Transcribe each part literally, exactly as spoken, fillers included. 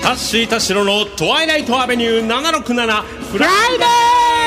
タッシー田代のトワイライトアベニューななろくななフライデー。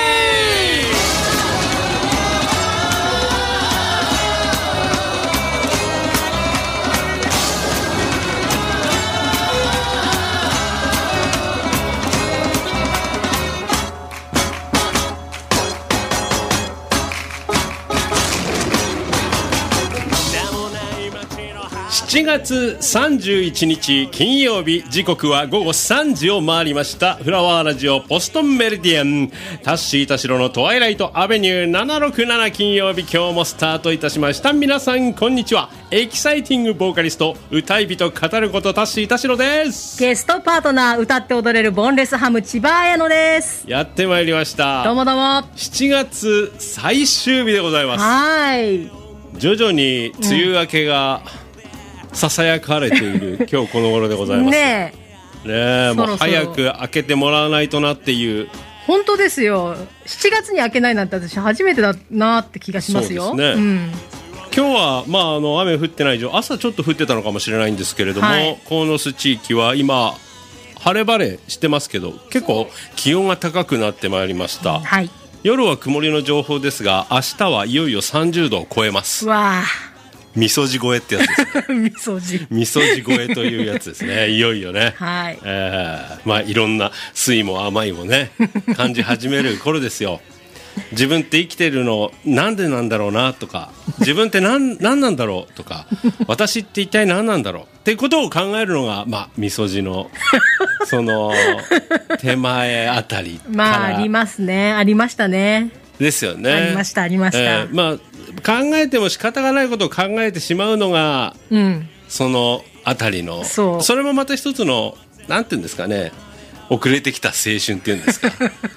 しちがつさんじゅういちにち金曜日、時刻はごごさんじを回りました。フラワーラジオポストンメリディアン、タッシー田代のトワイライトアベニューななろくなな、金曜日、今日もスタートいたしました。皆さんこんにちは。エキサイティングボーカリスト、歌い人語ることタッシー田代です。 ゲストパートナー、歌って踊れるボンレスハム千葉彩乃です。 やってまいりました。 どうもどうも。 しちがつ最終日でございます。 はい、 徐々に梅雨明けが、うんささやかれている今日この頃でございますねえ、ねえ、もう早く開けてもらわないとなっていう。 本当ですよ。しちがつに開けないなんて私初めてだなって気がしますよ。 そうですね、うん、今日は、まあ、あの雨降ってない以上、朝ちょっと降ってたのかもしれないんですけれども、はい、鴻巣地域は今晴れ晴れしてますけど、結構気温が高くなってまいりました、はい、夜は曇りの情報ですが、明日はいよいよさんじゅうどを超えます。 わー、 みそじ超えってやつですみそじみそじ超えというやつですね。いよいよね、はい、えー、まあいろんな酸いも甘いもね感じ始める頃ですよ。自分って生きてるのなんでなんだろうなとか、自分って何なんなんだろうとか、私って一体何なんだろうっていうことを考えるのが、まあみそじのその手前あたりからまあありますね、ありましたね。 ですよね。 ありましたありました、 えー、まあ考えても仕方がないことを考えてしまうのが、うん、そのあたりの そ, それもまた一つのなんていうんですかね、遅れてきた青春っていうんですか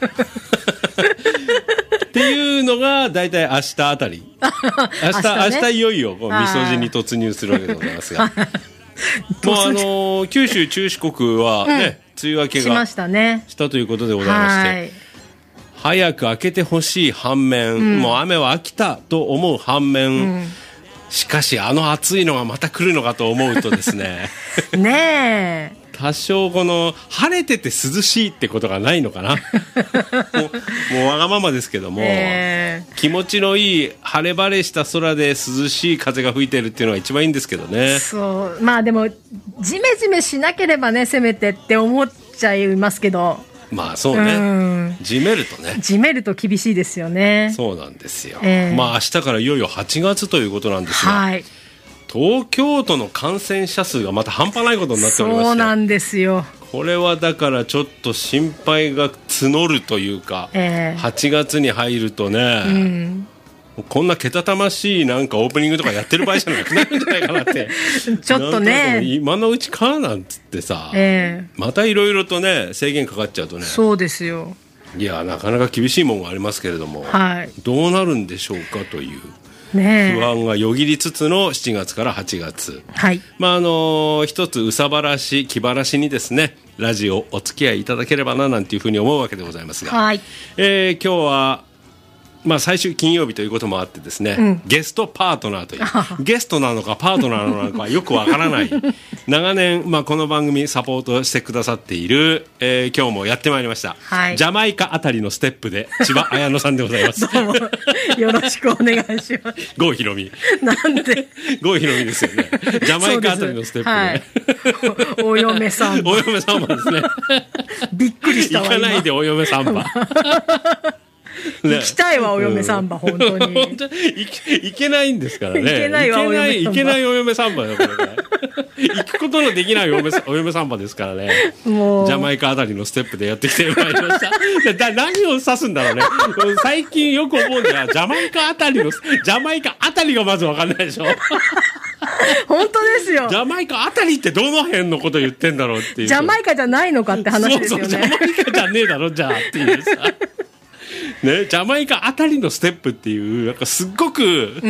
っていうのがだいたい明日あたり明日、明日、ね、明日いよいよこうみそじに突入するわけでございますがもうあの九州中四国はね、うん、梅雨明けが し, ました、ね、したということでございまして、はい、早く明けてほしい反面、うん、もう雨は飽きたと思う反面、うん、しかしあの暑いのがまた来るのかと思うとですねねえ、多少この晴れてて涼しいってことがないのかなもう、もうわがままですけども、えー、気持ちのいい晴れ晴れした空で涼しい風が吹いてるっていうのが一番いいんですけどね。 そう、まあでもジメジメしなければね、せめてって思っちゃいますけど、 まあそうね、うん、じめるとね、 じめると厳しいですよね。 そうなんですよ、えー、まあ明日からいよいよはちがつということなんですが、はい、東京都の感染者数がまた半端ないことになっておりまして、 そうなんですよ。 これはだからちょっと心配が募るというか、えー、はちがつに入るとね、うん、こんなけたたましいなんかオープニングとかやってる場合じゃなくなるんじゃないかなってちょっとね、 今のうちかなんつってさ、えー、またいろいろとね制限かかっちゃうとね、 そうですよ。 いやなかなか厳しいものがありますけれども、はい、どうなるんでしょうかというね、不安がよぎりつつのしちがつからはちがつ、はい、まああの一つうさばらし気晴らしにですね、ラジオお付き合いいただければななんていうふうに思うわけでございますが、はい、えー、今日はまあ、最終金曜日ということもあってですね、うん、ゲストパートナーというゲストなのかパートナーなのかよくわからない長年、まあ、この番組サポートしてくださっている、えー、今日もやってまいりました、はい、ジャマイカあたりのステップで千葉彩乃さんでございますどうもよろしくお願いします郷ひろみなんで郷ひろみですよね。ジャマイカあたりのステップで、はい、 お, お嫁さんばお嫁さんばですねびっくりしたわ。 行かないでお嫁さんばね、行きたいわお嫁サンバ、うん、本当に本当に行けないんですからね。 行けないわお嫁サンバ、 行けないお嫁サンバよこれ行くことのできないお嫁お嫁サンバですからね。もうジャマイカあたりのステップでやってきてまいりましただ何を指すんだろうね最近よく思うんだよ、ジャマイカあたりのジャマイカあたりがまず分かんないでしょ本当ですよ。 ジャマイカあたりってどの辺のこと言ってんだろうっていう。 ジャマイカじゃないのかって話ですよね。 そうそうジャマイカじゃねえだろじゃあっていうさね、ジャマイカあたりのステップっていうなんかすっごく、うん、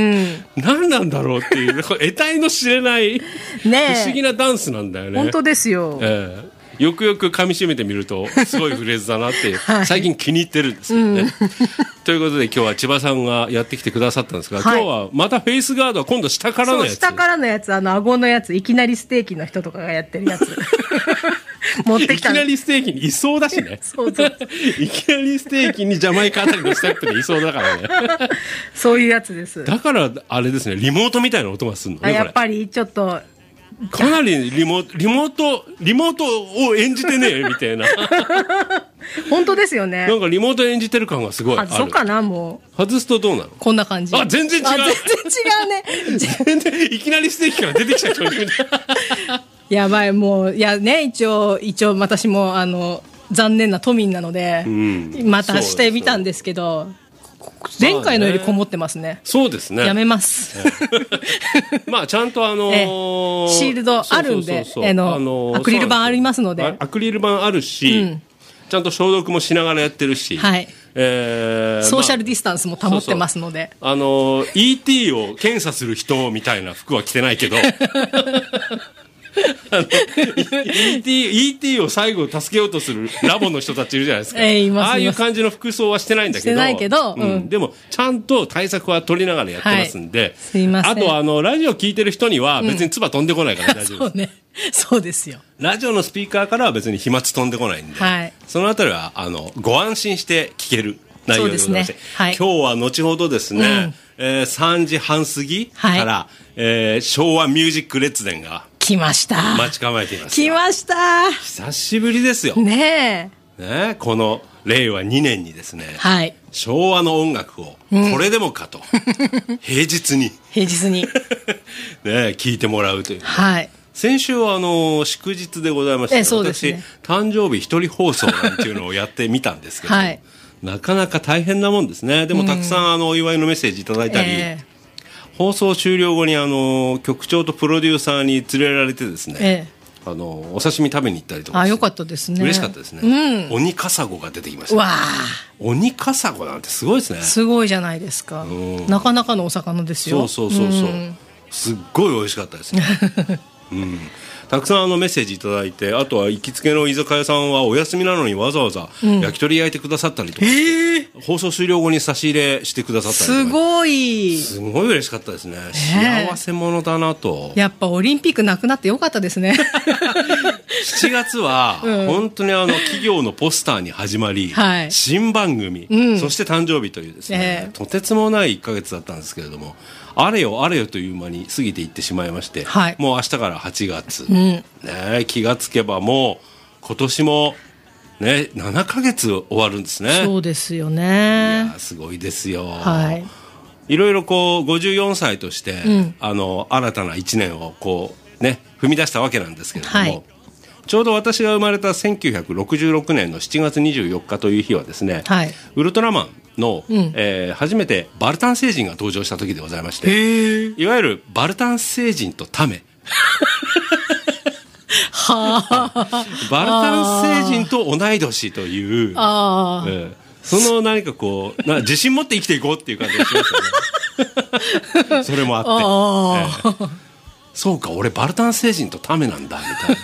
何なんだろうっていう得体の知れない不思議なダンスなんだよね。 本当ですよ、 えー、よくよく噛み締めてみるとすごいフレーズだなって最近気に入ってるんですよね、うん、ということで今日は千葉さんがやってきてくださったんですが、はい、今日はまたフェイスガードは今度下からのやつ。 そう下からのやつ、あの顎のやつ、いきなりステーキの人とかがやってるやつ持ってきたいきなりステーキにいそうだしね。 そうそういきなりステーキにジャマイカあたりのステップでいそうだからね。 そういうやつです。 だからあれですね、リモートみたいな音がするのね。 あ、やっぱりちょっとかなりリモリモートリモートを演じてねえみたいな。 本当ですよね。 なんかリモート演じてる感がすごいある。 外そうかな、もう外すとどうなの？ こんな感じ。 あ、全然違う。 あ、全然違うね。 全然いきなりステーキから出てきちゃう。 やばい、もういやね、一応一応私もあの残念な都民なので、うん、またしてみたんですけど、前回のよりこもってますね。 そうですね。 やめます。 まあちゃんとあのー、 シールドあるんで、あのアクリル板ありますので、 アクリル板あるし、うん、ちゃんと消毒もしながらやってるし、はい、えー、 ソーシャルディスタンスも保ってますので、 まあ、そうそう、あのー、イーティー を検査する人みたいな服は着てないけど。あの イーティー、イーティー を最後助けようとするラボの人たちいるじゃないですか。 えー、います。 ああいう感じの服装はしてないんだけど。 してないけど、 うんうん、でもちゃんと対策は取りながらやってますんで。はい、 すいません。 あとあのラジオ聞いてる人には別に唾飛んでこないから大丈夫です。 そうね。そうですよ。 ラジオのスピーカーからは別に飛沫飛んでこないんで、はい、そのあたりはあのご安心して聞ける内容でございまして、ね、はい、今日は後ほどですね、うん、えー、さんじはん過ぎから、はい、えー、昭和ミュージック列伝が来ました。 待ち構えています。 来ました。 久しぶりですよ。 ねえ。ねえ、このれいわにねんにですね、 はい、 昭和の音楽をこれでもかと、うん、平日に平日にね、聞いてもらうという、ね。 はい。 先週はあの祝日でございまして、 えそうですね、 私誕生日一人放送なんていうのをやってみたんですけど、はい、なかなか大変なもんですね。でもたくさん、うん、あのお祝いのメッセージいただいたり。えー放送終了後にあの局長とプロデューサーに連れられてですね、ええ、あのお刺身食べに行ったりとか、 あ、よかったですね。 嬉しかったですね、うん、鬼カサゴが出てきました、ね、 わ鬼カサゴなんてすごいですね。 すごいじゃないですか、うん、なかなかのお魚ですよ。 そうそうそうそう、うん、すっごい美味しかったですね、うん、たくさんあのメッセージいただいて、あとは行きつけの居酒屋さんはお休みなのにわざわざ焼き鳥焼いてくださったりとか、うん、えー、放送終了後に差し入れしてくださったりとか、 すごいすごい嬉しかったですね、えー、幸せ者だなと。 やっぱオリンピックなくなってよかったですね。 しちがつは本当にあの企業のポスターに始まり、はい、新番組、うん、そして誕生日というですね、えー、とてつもないいっかげつだったんですけれども、あれよあれよという間に過ぎていってしまいまして、はい、もう明日からはちがつ、うん、ね、気がつけばもう今年も、ね、ななかげつ終わるんですね。 そうですよね。 いやすごいですよ、 はい、 いろいろこうごじゅうよんさいとして、うん、あの新たないちねんをこう、ね、踏み出したわけなんですけれども、はい、ちょうど私が生まれたせんきゅうひゃくろくじゅうろくねんのしちがつにじゅうよっかという日はですね、はい、ウルトラマンの、うん、えー、初めてバルタン星人が登場した時でございまして、いわゆるバルタン星人とタメはバルタン星人と同い年という、あ、えー、その何かこうな自信持って生きていこうっていう感じがしましたね。それもあって、あ、えー、そうか俺バルタン星人とタメなんだみたい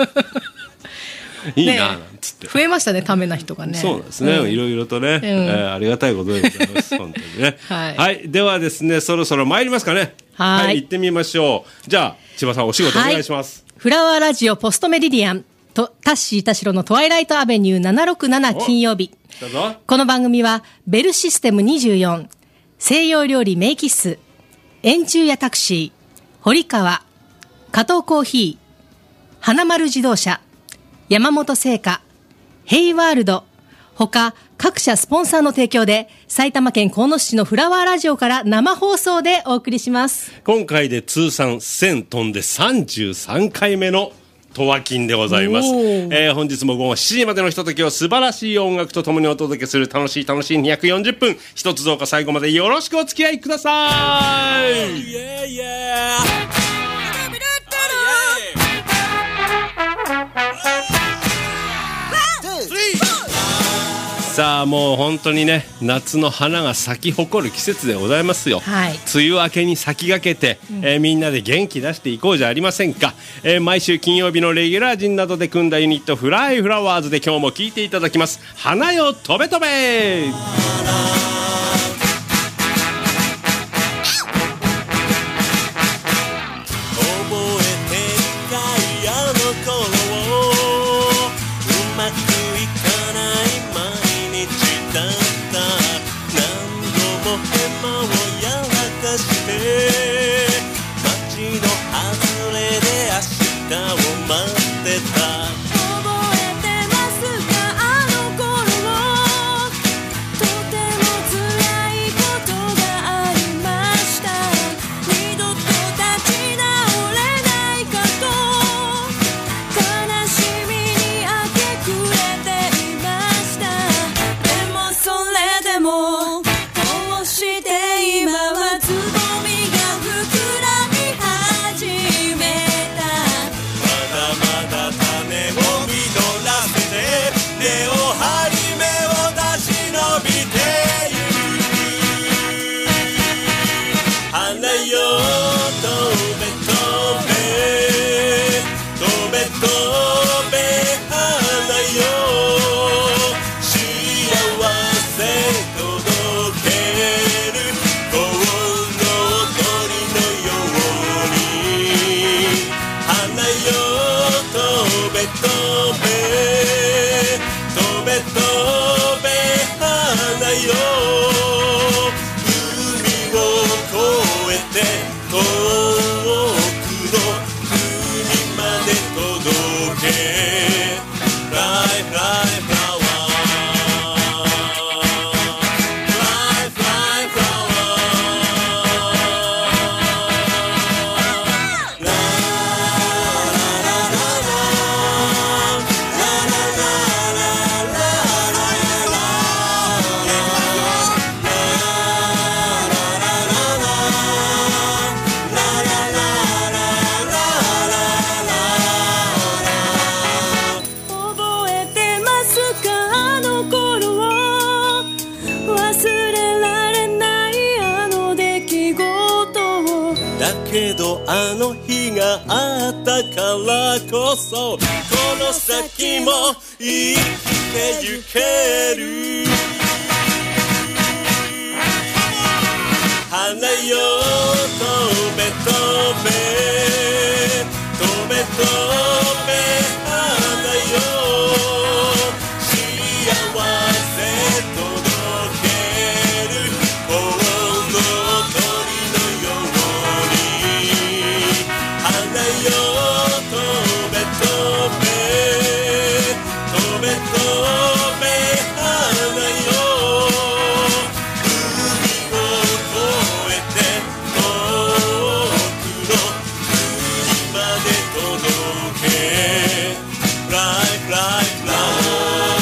ないいななんつって、 増えましたね、ためな人がね。 そうなんですね、うん、いろいろとね、うん、えー、ありがたいことでございます本当にね、はい、はい、ではですねそろそろ参りますかね。はい、はい、行ってみましょう。じゃあ千葉さんお仕事お願いします。 はい、フラワーラジオポストメリディアンとタッシー田代のトワイライトアベニューななろくなな金曜日。この番組はベルシステムにじゅうよん、西洋料理メイキッス、円柱やタクシー、堀川、加藤コーヒー、花丸自動車、山本製菓、ヘイワールド、他各社スポンサーの提供で埼玉県鴻巣市のフラワーラジオから生放送でお送りします。 今回で通算せん飛んでさんじゅうさんかいめのトワキンでございます、えー、本日も午後しちじまでのひとときを素晴らしい音楽とともにお届けする楽しい楽しいにひゃくよんじゅっぷん、一つどうか最後までよろしくお付き合いください。yeah, yeah. さあもう本当にね夏の花が咲き誇る季節でございますよ、はい、梅雨明けに先駆けて、うん、えー、みんなで元気出していこうじゃありませんか、えー、毎週金曜日のレギュラー陣などで組んだユニットフライフラワーズで今日も聴いていただきます。花よ飛べ飛べ。覚えてたいあの頃を飛べ飛べ花よ海を越えて遠くの国まで届け Fly fly flower Fly fly flower La la la la la la la laけどあの日があったからこそこの先も生きてゆける花よ飛べ飛べ飛べ飛べ花よ幸せ届けるこの鳥のよう花よ飛べ飛べ飛べ飛べ花よ海を越えて遠くの国まで届け Fly fly fly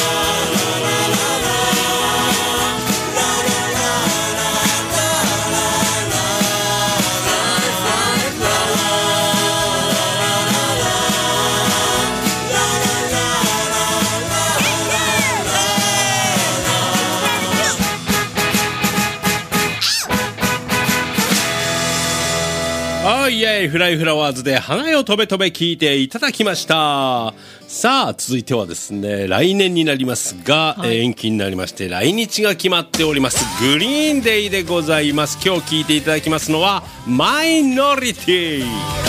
あーイエイフライフラワーズで花よ飛べ飛べ聞いていただきました。さあ続いてはですね来年になりますが、はい、延期になりまして来日が決まっておりますグリーンデイでございます。今日聞いていただきますのはマイノリティ。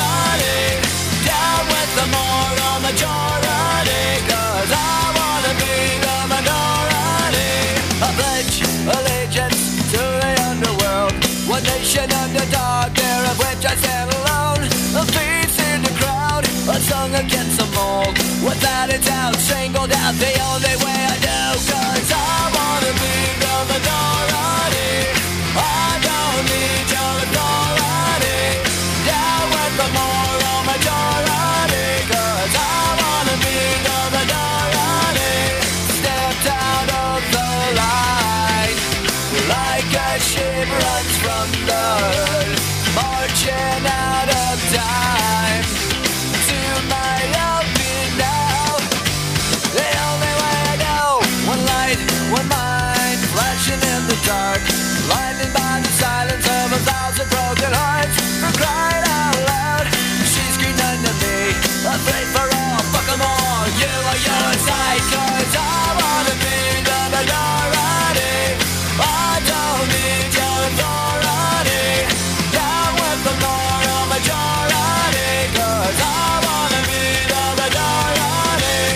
One nation under dark, there of which I stand alone. A beats in the crowd, a song against them all. Without a doubt, strangled out the only way I do. Cause I wanna be the minority. I don't need your authority. Down with the moral majority. Cause I wanna be the minority. Stepped out of the line like a ship runs from the hood, marching out of time to my open now. The only way I know, one light, one mind, flashing in the dark, blinded by the silence of a thousand broken hearts. For crying out loud, she screamed under me, afraid for all, fuck them all, you are your side. Cause I wanna be the minority. I don't need your authority. Down with the moral majority. Cause I wanna be the majority.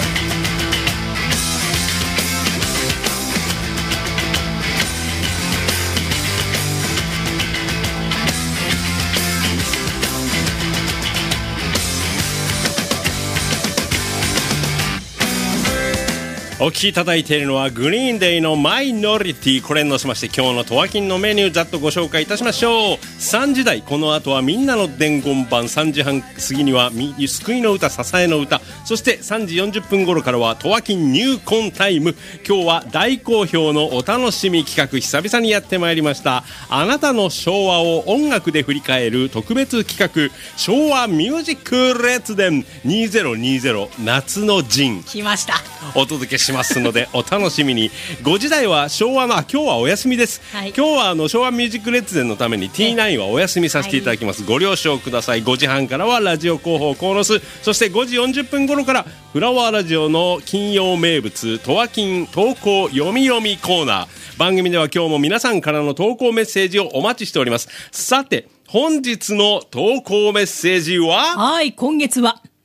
お聞きいただいているのはグリーンデイのマイノリティ。これに乗せまして今日のトワキンのメニューざっとご紹介いたしましょう。さんじ台この後はみんなの伝言版、さんじはん過ぎには救いの歌支えの歌、そしてさんじよんじゅっぷん頃からはトワキン入魂タイム。今日は大好評のお楽しみ企画久々にやってまいりました。あなたの昭和を音楽で振り返る特別企画昭和ミュージック列伝にせんにじゅう夏の陣来ました。 お届けしますのでお楽しみに。ごじ台は昭和の今日はお休みです、はい、今日はあの昭和ミュージック列伝のために ティーナイン はお休みさせていただきます、はい、ご了承ください。ごじはんからはラジオ広報コーノス、そしてごじよんじゅっぷん頃からフラワーラジオの金曜名物トワキン投稿読み読みコーナー。番組では今日も皆さんからの投稿メッセージをお待ちしております。さて本日の投稿メッセージは、 はい、今月は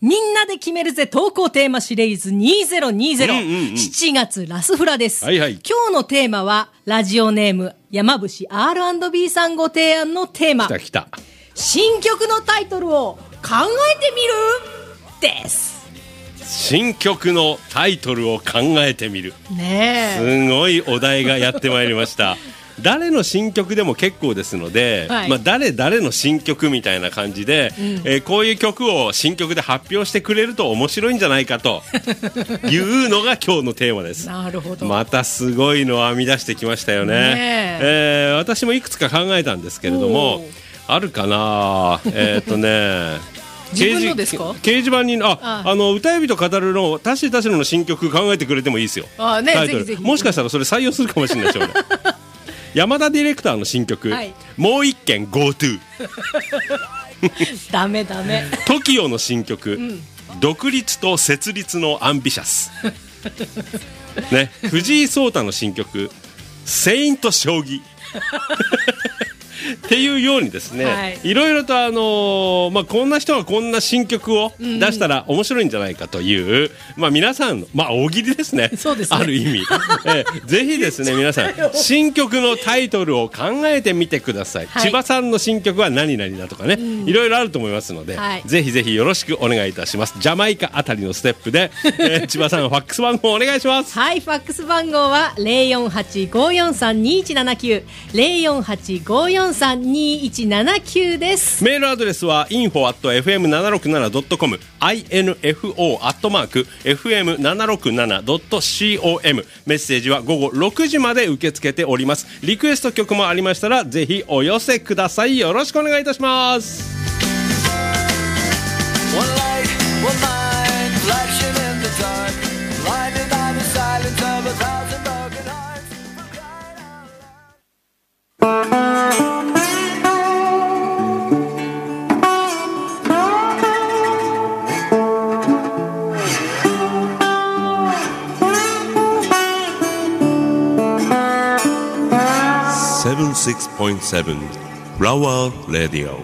みんなで決めるぜ投稿テーマシリーズにせんにじゅう、 うんうんうん、 しちがつラスフラです、 はいはい、 今日のテーマはラジオネーム山伏 アールアンドビー さんご提案のテーマ、 来た来た、 新曲のタイトルを考えてみるです。 新曲のタイトルを考えてみる、 ねえ、 すごいお題がやってまいりました誰の新曲でも結構ですので、はい、まあ、誰誰の新曲みたいな感じで、うん、えー、こういう曲を新曲で発表してくれると面白いんじゃないかというのが今日のテーマです。 なるほど、 またすごいのを編み出してきましたよね。ねえー、私もいくつか考えたんですけれども、あるかなえっとね自分のですか？ 掲示板に あ, あ, あの歌指と語るのタシタシロの新曲考えてくれてもいいですよ。 あ、ね、ぜひぜひ。 もしかしたらそれ採用するかもしれないでしょうね山田ディレクターの新曲、はい、もう一件 GoTo ダメダメ。 トキオの新曲、うん、独立と設立のアンビシャスね、藤井聡太の新曲セイント将棋っていうようにですね、はい、いろいろと、あのーまあ、こんな人がこんな新曲を出したら面白いんじゃないかという、うん、まあ、皆さんの、まあ、大喜利ですね。 そうですね、 ある意味、えー、ぜひですね皆さん新曲のタイトルを考えてみてください、はい、千葉さんの新曲は何々だとかね、うん、いろいろあると思いますので、はい、ぜひぜひよろしくお願いいたします。ジャマイカあたりのステップで、えー、千葉さんファックス番号お願いします。 はい、ファックス番号は ゼロよんはちごよんさんにいちななきゅう ゼロよんはちごよんさんにいちななきゅう です。 メールアドレスは インフォ アット エフエムななろくなな ドット コム インフォ アットマーク エフエムななろくなな ドット コム メッセージは午後ろくじまで受け付けております。リクエスト曲もありましたらぜひお寄せください。よろしくお願いいたします。 セブンシックスポイントセブン Flower Radio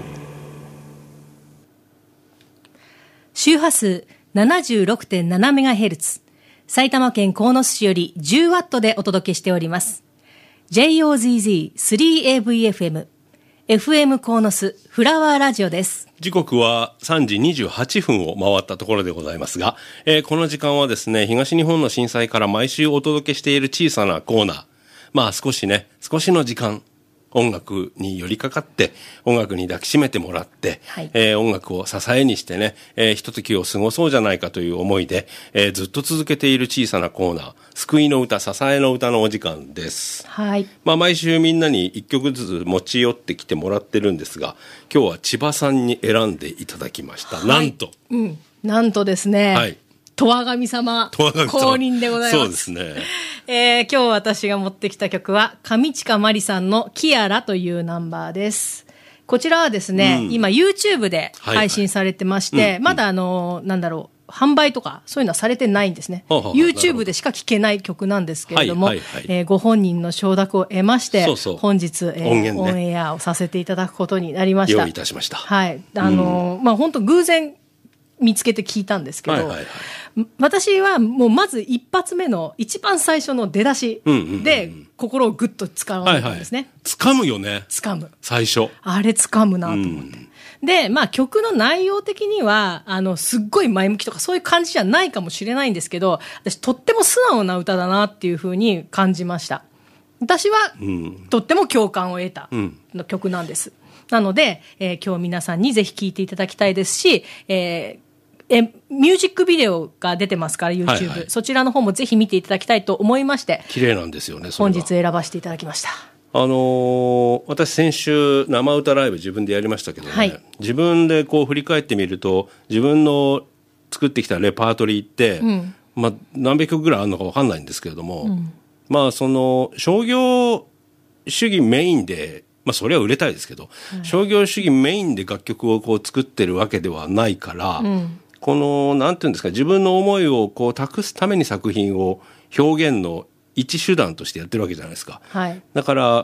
周波数 ななじゅうろくてんななメガヘルツ 埼玉県鴻巣市より じゅうワット でお届けしております。 ジェイオーゼットゼットスリーエーブイエフエム エフエム 鴻巣フラワーラジオです。 時刻はさんじにじゅうはっぷんを回ったところでございますが、えー、この時間はですね東日本の震災から毎週お届けしている小さなコーナー、まあ少しね少しの時間音楽に寄りかかって音楽に抱きしめてもらって、はい、えー、音楽を支えにしてね、えー、ひとときを過ごそうじゃないかという思いで、えー、ずっと続けている小さなコーナー、救いの歌、支えの歌のお時間です。 はい、 まあ、毎週みんなにいっきょくずつ持ち寄ってきてもらってるんですが、今日は千葉さんに選んでいただきました。はい、なんと、 うん、なんとですね、はい、十和神様公認でございます。 そうですね。 えー、今日私が持ってきた曲は上近まりさんのキアラというナンバーです。こちらはですね、うん、今 YouTube で配信されてまして、はいはい、まだあの、なんだろう、販売とかそういうのはされてないんですね。はは YouTube でしか聴けない曲なんですけれども、はいはいはい、えー、ご本人の承諾を得まして、そうそう本日、えー、音源ね、オンエアをさせていただくことになりました。 用意いたしました。 はい。あの、うん、まあ本当偶然見つけて聞いたんですけど、はいはいはい、私はもうまず一発目の一番最初の出だしで心をグッと掴むんですね。はいはい、 掴むよね。 掴む。 最初。 あれ掴むなと思って。うん、で、まあ曲の内容的には、あの、すっごい前向きとかそういう感じじゃないかもしれないんですけど、私とっても素直な歌だなっていうふうに感じました。私は、うん、とっても共感を得たの曲なんです。うん、なので、えー、今日皆さんにぜひ聴いていただきたいですし、えーえ、ミュージックビデオが出てますから YouTube、はいはい、そちらの方もぜひ見ていただきたいと思いまして、 綺麗なんですよね。それ本日選ばせていただきました。 あのー、私先週生歌ライブ自分でやりましたけどね、はい、自分でこう振り返ってみると自分の作ってきたレパートリーって、うん、まあ、何百曲ぐらいあるのか分かんないんですけれども、うん、まあその商業主義メインで、まあそれは売れたいですけど、うん、商業主義メインで楽曲をこう作ってるわけではないから、うん、このなんていうんですか、自分の思いをこう託すために作品を表現の一手段としてやってるわけじゃないですか。はい、だから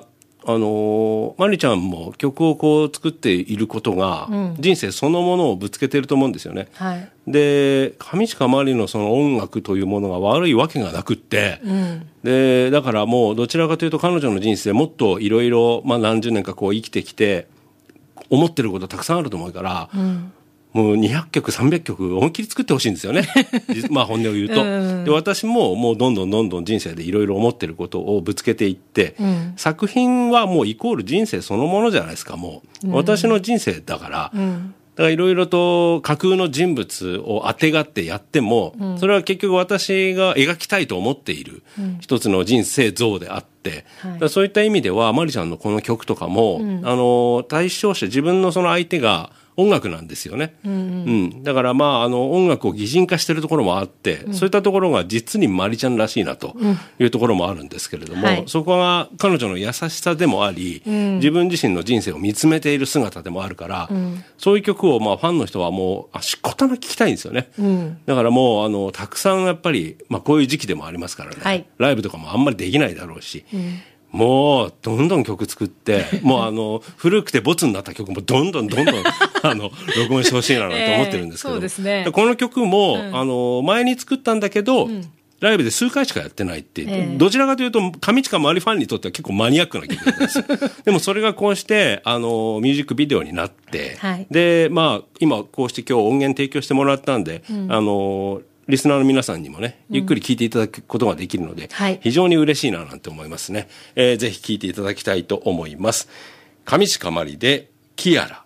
あのまりちゃんも曲をこう作っていることが、うん、人生そのものをぶつけてると思うんですよね。はい、で上近まりのその音楽というものが悪いわけがなくって、うん、でだからもうどちらかというと彼女の人生もっといろいろ何十年かこう生きてきて思ってることたくさんあると思うから、うん、もうにひゃっきょくさんびゃっきょく思いっきり作ってほしいんですよねまあ本音を言うと、うん、で私ももうどんどんどんどん人生でいろいろ思ってることをぶつけていって、うん、作品はもうイコール人生そのものじゃないですか。もう、うん、私の人生だから、うん、だからいろいろと架空の人物をあてがってやっても、うん、それは結局私が描きたいと思っている一つの人生像であって、うん、だからそういった意味ではまりちゃんのこの曲とかも、うん、あの対象者自分のその相手が音楽なんですよね、うんうんうん、だからまああの音楽を擬人化しているところもあって、うん、そういったところが実にまりちゃんらしいなというところもあるんですけれども、うんはい、そこが彼女の優しさでもあり、うん、自分自身の人生を見つめている姿でもあるから、うん、そういう曲をまあファンの人はもうしこたま聞きたいんですよね、うん、だからもうあのたくさんやっぱり、まあ、こういう時期でもありますからね、はい、ライブとかもあんまりできないだろうし、うんもうどんどん曲作ってもうあの古くてボツになった曲もどんどんどんどんあの録音してほしいななんて思ってるんですけど、えーそうですね、この曲も、うん、あの前に作ったんだけど、うん、ライブで数回しかやってないっていう、えー、どちらかというと上近まりファンにとっては結構マニアックな曲なんですでもそれがこうしてあのミュージックビデオになって、はい、でまあ今こうして今日音源提供してもらったんで、うん、あのリスナーの皆さんにもねゆっくり聴いていただくことができるので、うん、非常に嬉しいななんて思いますね、えー、ぜひ聴いていただきたいと思います。上近まりでキアラ。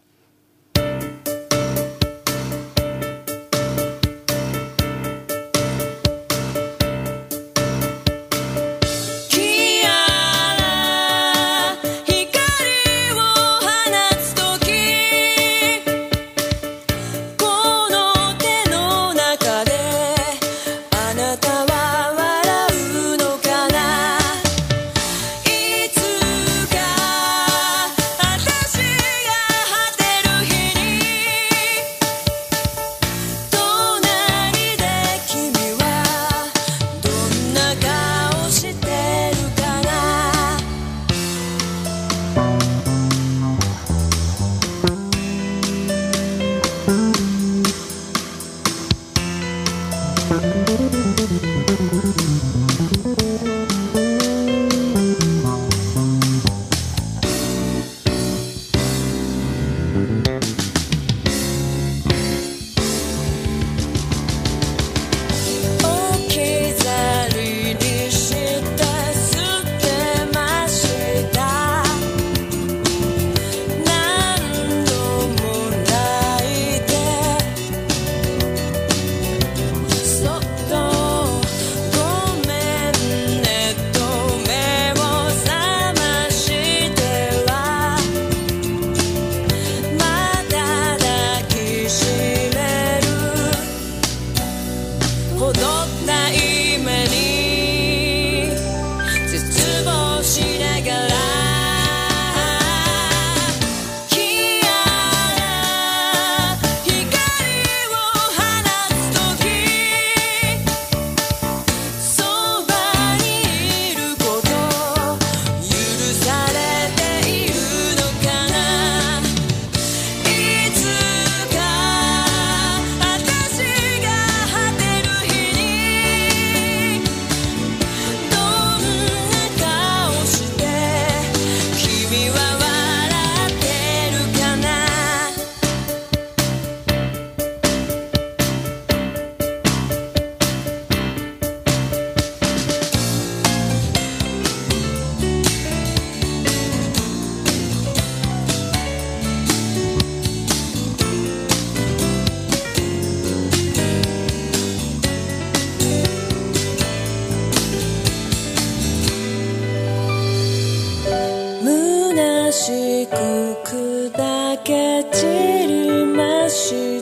しく砕け散りました。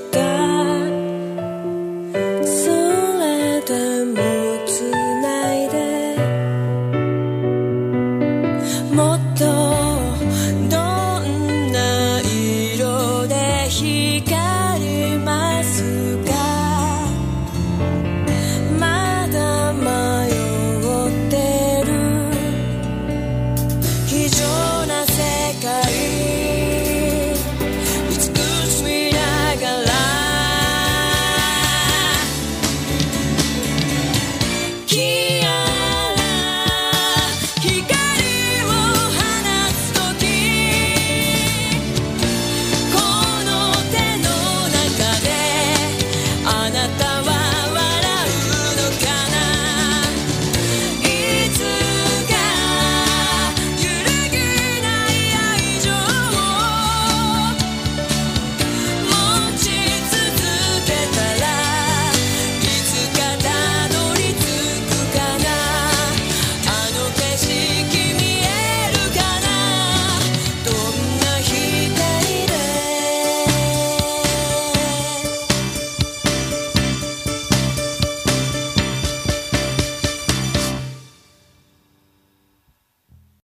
それでもつないでもっとどんな色で光ります